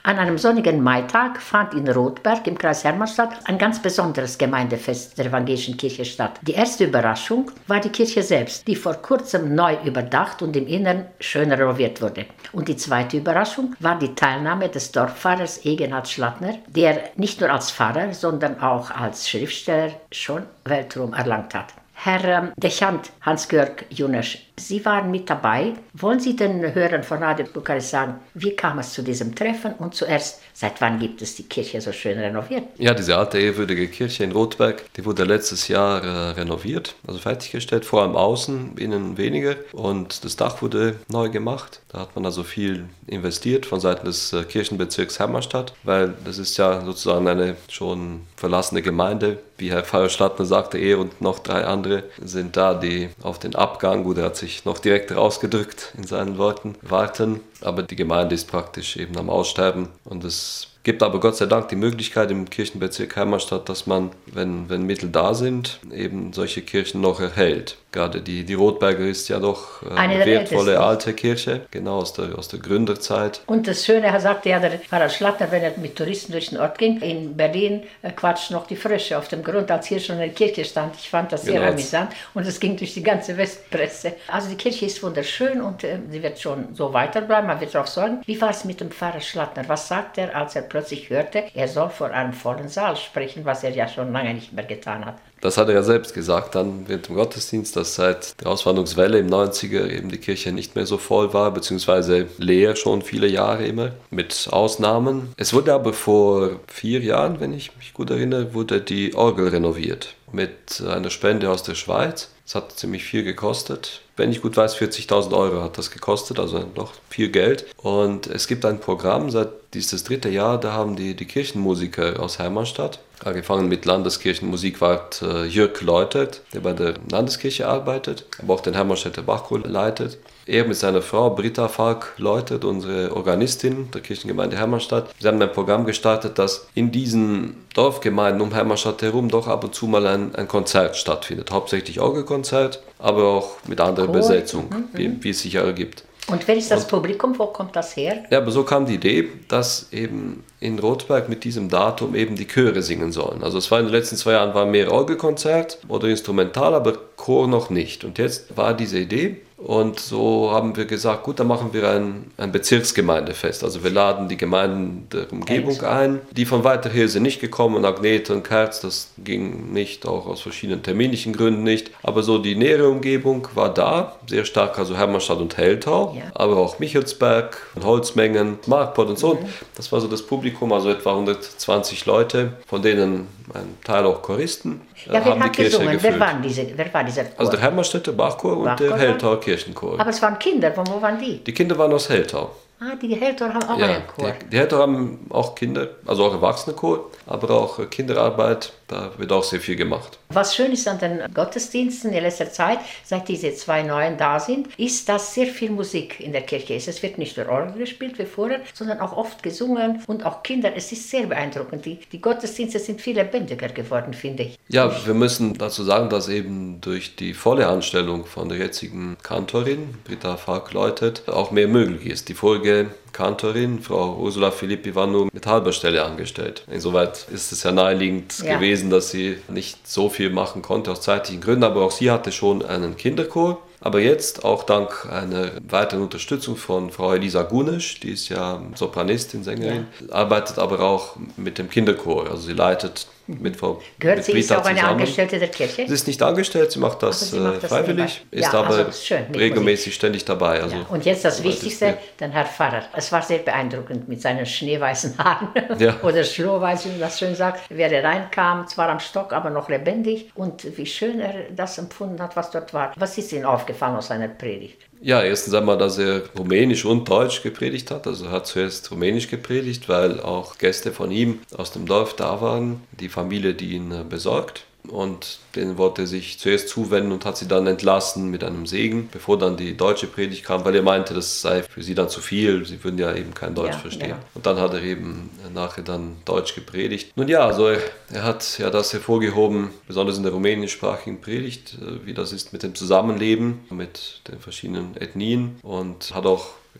An einem sonnigen Maitag fand in Rothberg im Kreis Hermannstadt ein ganz besonderes Gemeindefest der Evangelischen Kirche statt. Die erste Überraschung war die Kirche selbst, die vor kurzem neu überdacht und im Innern schön renoviert wurde. Und die zweite Überraschung war die Teilnahme des Dorfpfarrers Egenhard Schlattner, der nicht nur als Pfarrer, sondern auch als Schriftsteller schon Weltruhm erlangt hat. Herr Dechant Hans-Georg Junesch, Sie waren mit dabei. Wollen Sie den Hörern von Radio Bukarest sagen, wie kam es zu diesem Treffen und zuerst, seit wann gibt es die Kirche so schön renoviert? Ja, diese alte ehrwürdige Kirche in Rothberg, die wurde letztes Jahr renoviert, also fertiggestellt, vor allem außen, innen weniger, und das Dach wurde neu gemacht. Da hat man also viel investiert von Seiten des Kirchenbezirks Hermannstadt, weil das ist ja sozusagen eine schon verlassene Gemeinde. Wie Herr Pfarrer Schlattner sagte, er und noch 3 andere sind da, die auf den Abgang, gut, er hat sich noch direkt rausgedrückt in seinen Worten, warten. Aber die Gemeinde ist praktisch eben am Aussterben, und es gibt aber Gott sei Dank die Möglichkeit im Kirchenbezirk Hermannstadt, dass man, wenn Mittel da sind, eben solche Kirchen noch erhält. Gerade die Rothberger ist ja doch eine wertvolle alte Kirche, genau aus der Gründerzeit. Und das Schöne, sagte ja der Pfarrer Schlattner, wenn er mit Touristen durch den Ort ging, in Berlin quatscht noch die Frösche auf dem Grund, als hier schon eine Kirche stand. Ich fand das sehr amüsant und es ging durch die ganze Westpresse. Also die Kirche ist wunderschön und sie wird schon so weiterbleiben, man wird darauf sorgen. Wie war es mit dem Pfarrer Schlattner? Was sagt er, als er plötzlich hörte, er soll vor einem vollen Saal sprechen, was er ja schon lange nicht mehr getan hat? Das hat er ja selbst gesagt dann während dem Gottesdienst, dass seit der Auswanderungswelle im 90er eben die Kirche nicht mehr so voll war, beziehungsweise leer schon viele Jahre immer, mit Ausnahmen. Es wurde aber vor 4 Jahren, wenn ich mich gut erinnere, wurde die Orgel renoviert mit einer Spende aus der Schweiz. Es hat ziemlich viel gekostet. Wenn ich gut weiß, 40.000 Euro hat das gekostet, also noch viel Geld. Und es gibt ein Programm, seit dieses 3. Jahr, da haben die Kirchenmusiker aus Hermannstadt, angefangen mit Landeskirchenmusikwart Jörg Leutert, der bei der Landeskirche arbeitet, aber auch den Hermannstädter Bachchor leitet. Er mit seiner Frau Britta Falk-Leutert, unsere Organistin der Kirchengemeinde Hermannstadt. Sie haben ein Programm gestartet, dass in diesen Dorfgemeinden um Hermannstadt herum doch ab und zu mal ein Konzert stattfindet. Hauptsächlich Orgelkonzert, aber auch mit anderer Besetzung, wie es sich ergibt. Und wer ist das Publikum? Wo kommt das her? Ja, aber so kam die Idee, dass eben in Rothberg mit diesem Datum eben die Chöre singen sollen. Also es war in den letzten 2 Jahren war mehr Orgelkonzert oder Instrumental, aber Chor noch nicht. Und jetzt war diese Idee. Und so haben wir gesagt, gut, dann machen wir ein Bezirksgemeindefest. Also wir laden die Gemeinden der Umgebung ein. Die von weiter her sind nicht gekommen, Agnete und Kerz, das ging nicht, auch aus verschiedenen terminischen Gründen nicht. Aber so die nähere Umgebung war da, sehr stark, also Hermannstadt und Heltau, aber auch Michelsberg, Holzmengen, Markport und so. Das war so das Publikum, also etwa 120 Leute, von denen ein Teil auch Choristen. Ja, wer hat gesungen? Wer war dieser Chor? Also der Hermannstädter Bachchor und der Heltauer Kirchenchor. Aber es waren Kinder, von wo waren die? Die Kinder waren aus Heltau. Ah, die Heltauer haben auch einen Chor. Die Heltauer haben auch Kinder, also auch Erwachsene-Chor, aber auch Kinderarbeit, da wird auch sehr viel gemacht. Was schön ist an den Gottesdiensten in letzter Zeit, seit diese 2 neuen da sind, ist, dass sehr viel Musik in der Kirche ist. Es wird nicht nur Orgel gespielt wie vorher, sondern auch oft gesungen und auch Kinder. Es ist sehr beeindruckend. Die Gottesdienste sind viel lebendiger geworden, finde ich. Ja, wir müssen dazu sagen, dass eben durch die volle Anstellung von der jetzigen Kantorin, Britta Falk-Leutert, auch mehr möglich ist. Die vorige Kantorin, Frau Ursula Philippi, war nur mit halber Stelle angestellt. Insoweit ist es ja naheliegend gewesen, dass sie nicht so viel machen konnte aus zeitlichen Gründen, aber auch sie hatte schon einen Kinderchor. Aber jetzt, auch dank einer weiteren Unterstützung von Frau Elisa Gunesch, die ist ja Sopranistin, Sängerin, arbeitet aber auch mit dem Kinderchor. Also sie leitet mit Frau Gehört sie, ist auch eine Angestellte der Kirche? Sie ist nicht angestellt, sie macht das freiwillig, ist aber regelmäßig ständig dabei. Also, und jetzt das Wichtigste, dann Herr Pfarrer. Es war sehr beeindruckend mit seinen schneeweißen Haaren oder schlohweiß, wie man das schön sagt. Wer reinkam, zwar am Stock, aber noch lebendig, und wie schön er das empfunden hat, was dort war. Was ist Ihnen aufgefallen aus seiner Predigt? Ja, erstens einmal, dass er Rumänisch und Deutsch gepredigt hat. Also er hat zuerst Rumänisch gepredigt, weil auch Gäste von ihm aus dem Dorf da waren, die Familie, die ihn besorgt. Und denen wollte er sich zuerst zuwenden und hat sie dann entlassen mit einem Segen, bevor dann die deutsche Predigt kam, weil er meinte, das sei für sie dann zu viel, sie würden ja eben kein Deutsch verstehen. Ja. Und dann hat er eben nachher dann Deutsch gepredigt. Nun ja, also er hat ja das hervorgehoben, besonders in der rumänischsprachigen Predigt, wie das ist mit dem Zusammenleben, mit den verschiedenen Ethnien, und hat auch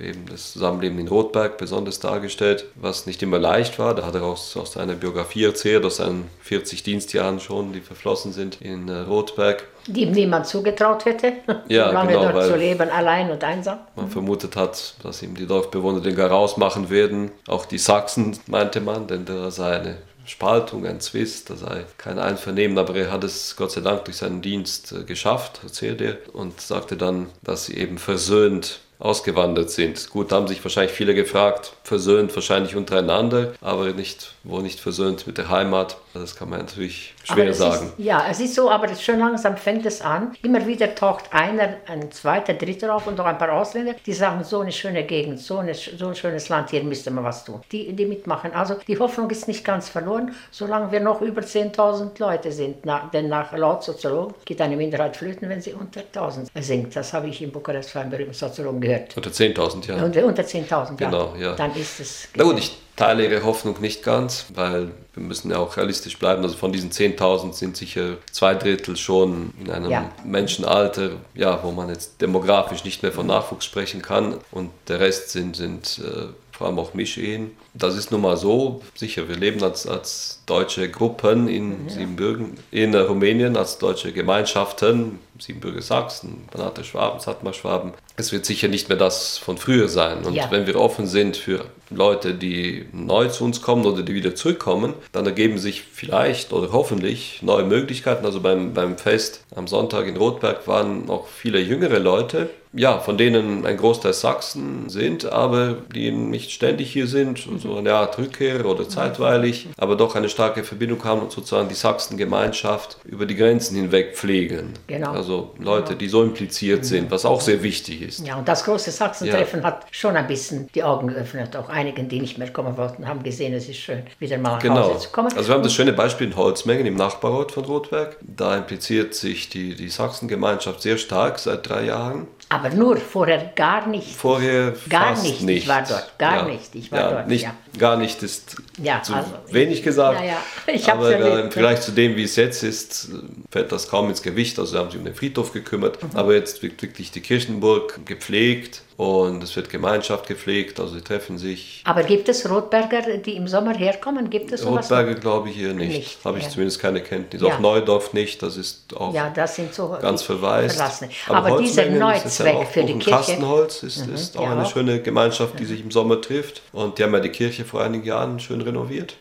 eben das Zusammenleben in Rotberg besonders dargestellt, was nicht immer leicht war. Da hat er aus seiner Biografie erzählt, aus seinen 40 Dienstjahren schon, die verflossen sind in Rotberg. Die ihm niemand zugetraut hätte, ja, so lange genau, dort zu leben, allein und einsam. Man vermutet hat, dass ihm die Dorfbewohner den Garaus machen werden. Auch die Sachsen, meinte man, denn da sei eine Spaltung, ein Zwist, da sei kein Einvernehmen, aber er hat es Gott sei Dank durch seinen Dienst geschafft, erzählt er, und sagte dann, dass sie eben versöhnt ausgewandert sind. Gut, da haben sich wahrscheinlich viele gefragt, versöhnt wahrscheinlich untereinander, aber wohl nicht versöhnt mit der Heimat. Das kann man natürlich schwer sagen. Es ist so, aber schon langsam fängt es an. Immer wieder taucht ein zweiter, dritter auf und noch ein paar Ausländer, die sagen, so eine schöne Gegend, so ein schönes Land, hier müsste man was tun. Die mitmachen. Also die Hoffnung ist nicht ganz verloren, solange wir noch über 10.000 Leute sind. Denn laut Soziologen geht eine Minderheit flöten, wenn sie unter 1.000 singt. Das habe ich in Bukarest von einem berühmten Soziologen gehört. Unter 10.000, ja. Unter 10.000, genau, ja. Dann ist es... Na gut, ich teile Ihre Hoffnung nicht ganz, weil wir müssen ja auch realistisch bleiben. Also von diesen 10.000 sind sicher 2/3 schon in einem Menschenalter, wo man jetzt demografisch nicht mehr von Nachwuchs sprechen kann. Und der Rest sind vor allem auch Mischehen. Das ist nun mal so. Sicher, wir leben als deutsche Gruppen in Siebenbürgen, in Rumänien, als deutsche Gemeinschaften, Siebenbürger Sachsen, Banate Schwaben, Sattmar Schwaben. Es wird sicher nicht mehr das von früher sein. Und wenn wir offen sind für Leute, die neu zu uns kommen oder die wieder zurückkommen, dann ergeben sich vielleicht oder hoffentlich neue Möglichkeiten. Also beim Fest am Sonntag in Rotberg waren auch viele jüngere Leute, von denen ein Großteil Sachsen sind, aber die nicht ständig hier sind, so eine Art Rückkehr oder zeitweilig, aber doch eine starke Verbindung haben und sozusagen die Sachsengemeinschaft über die Grenzen hinweg pflegen. Genau. Also Leute, die so impliziert sind, was auch sehr wichtig ist. Ja, und das große Sachsentreffen hat schon ein bisschen die Augen geöffnet. Auch einigen, die nicht mehr kommen wollten, haben gesehen, es ist schön, wieder mal nach Hause zu kommen. Also wir haben das schöne Beispiel in Holzmengen im Nachbarort von Rotberg. Da impliziert sich die Sachsengemeinschaft sehr stark seit 3 Jahren. Aber nur vorher gar nicht. Vorher gar fast nicht. nicht. Ich war dort. Gar nicht. Ich war dort. Nicht, Gar nicht ist zu wenig gesagt. Aber im Vergleich zu dem, wie es jetzt ist, fällt das kaum ins Gewicht. Also haben sich um den Friedhof gekümmert. Aber jetzt wird wirklich die Kirchenburg gepflegt. Und es wird Gemeinschaft gepflegt, also sie treffen sich. Aber gibt es Rotberger, die im Sommer herkommen? Gibt es sowas? Rotberger glaube ich hier nicht. Habe ich zumindest keine Kenntnis. Auch Neudorf nicht, das ist auch das sind so ganz verwaist. Aber dieser Neuzweck für die Kirche. Kastenholz ist auch eine schöne Gemeinschaft, die sich im Sommer trifft. Und die haben ja die Kirche vor einigen Jahren schön renoviert.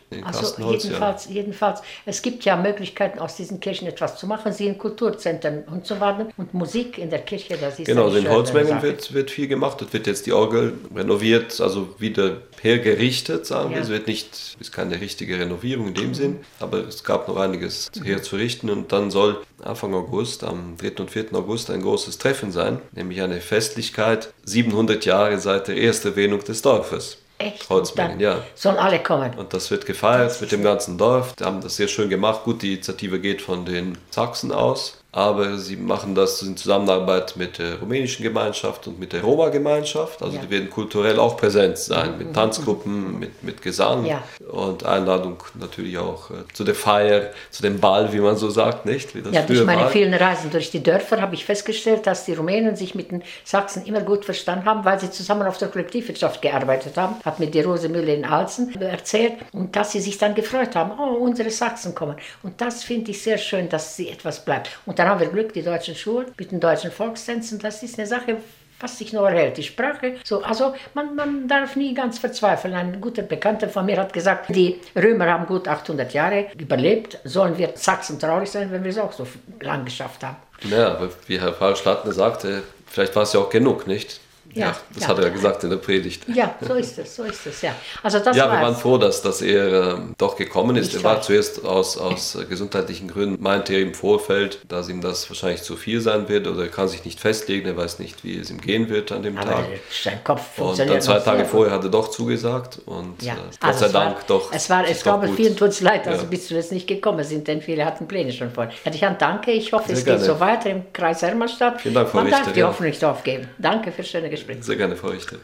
Jedenfalls, es gibt ja Möglichkeiten, aus diesen Kirchen etwas zu machen. Sie in Kulturzentren und so weiter. Und Musik in der Kirche, das ist also in Holzmengen wird viel gemacht. Dort wird jetzt die Orgel renoviert, also wieder hergerichtet, sagen wir. Es ist keine richtige Renovierung in dem Sinn, aber es gab noch einiges herzurichten und dann soll Anfang August, am 3. und 4. August, ein großes Treffen sein, nämlich eine Festlichkeit, 700 Jahre seit der Ersterwähnung des Dorfes. Echt? Holzmengen, Sollen alle kommen. Und das wird gefeiert mit dem ganzen Dorf. Die haben das sehr schön gemacht. Gut, die Initiative geht von den Sachsen aus. Aber sie machen das in Zusammenarbeit mit der rumänischen Gemeinschaft und mit der Roma-Gemeinschaft. Also die werden kulturell auch präsent sein, mit Tanzgruppen, mit Gesang und Einladung natürlich auch zu der Feier, zu dem Ball, wie man so sagt, nicht? Wie das durch meine vielen Reisen durch die Dörfer habe ich festgestellt, dass die Rumänen sich mit den Sachsen immer gut verstanden haben, weil sie zusammen auf der Kollektivwirtschaft gearbeitet haben. Hat mir die Rose Müller in Alzen erzählt und dass sie sich dann gefreut haben, unsere Sachsen kommen. Und das finde ich sehr schön, dass sie etwas bleibt. Und dann haben wir Glück, die deutschen Schulen mit den deutschen Volkstänzen, das ist eine Sache, was sich noch erhält. Die Sprache, also man darf nie ganz verzweifeln. Ein guter Bekannter von mir hat gesagt, die Römer haben gut 800 Jahre überlebt, sollen wir Sachsen traurig sein, wenn wir es auch so lang geschafft haben. Ja, aber wie Herr Pfarrer Schlattner sagte, vielleicht war es ja auch genug, nicht? Das hat er gesagt in der Predigt. Ja, so ist es, ja. Also das wir waren froh, dass er doch gekommen ist. Er war zuerst aus gesundheitlichen Gründen, meinte er im Vorfeld, dass ihm das wahrscheinlich zu viel sein wird oder er kann sich nicht festlegen, er weiß nicht, wie es ihm gehen wird an dem Tag. Sein Kopf funktioniert. Und dann 2 Tage vorher hat er doch zugesagt und Gott sei Dank doch. Es gab vielen tut es leid, dass Sie bis zuletzt nicht gekommen sind, denn viele hatten Pläne schon vor. Herr Dichand, danke, ich hoffe, es geht so weiter im Kreis Hermannstadt. Vielen Dank, Frau Richter. Man darf die Hoffnung nicht aufgeben. Danke für das schöne Gespräch. Sehr gerne, Frau Richter.